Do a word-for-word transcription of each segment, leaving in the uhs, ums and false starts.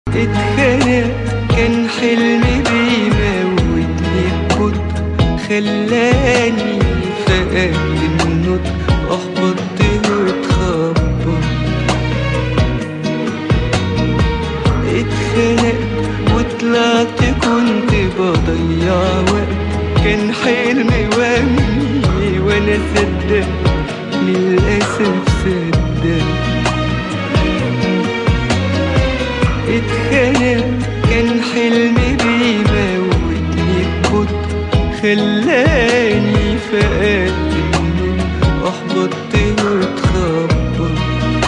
اتخنق كان حلمي بيموتني بكتر، خلاني فقدت النطق، احبطت واتخبط. اتخنقت وطلعت كنت بضيع وقت، كان حلمي وهمي وانا صدقت، للأسف صدقت. اتخنق كان حلمي بيموتني ببطء، خلاني فقدت النور، احبطت واتخبط.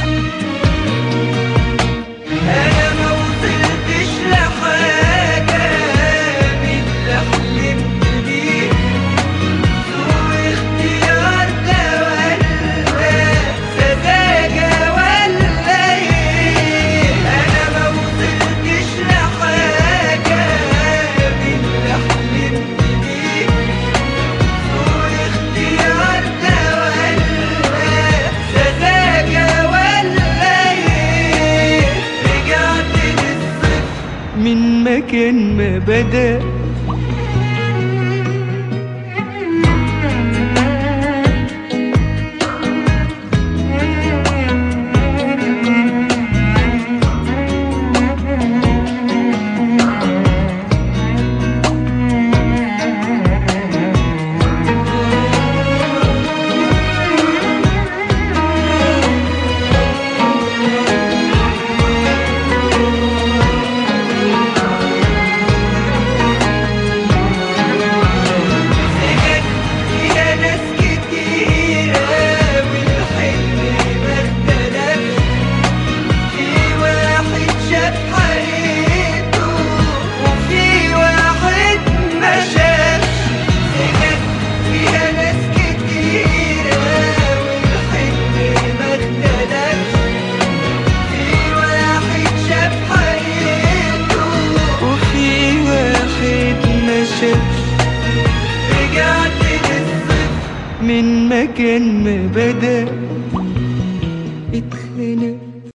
انا ما وصلتش لحاجة من اللي حلمت بيه، سوء اختيار ده ولا سذاجة ولا ايه؟ انا ما وصلتش لحاجة من اللي حلمت بيه، سوء اختيار ده ولا سذاجة ولا ايه؟ رجعت للصفر من مكان ما بدأ. رجعت للصفر من مكان ما بدأ.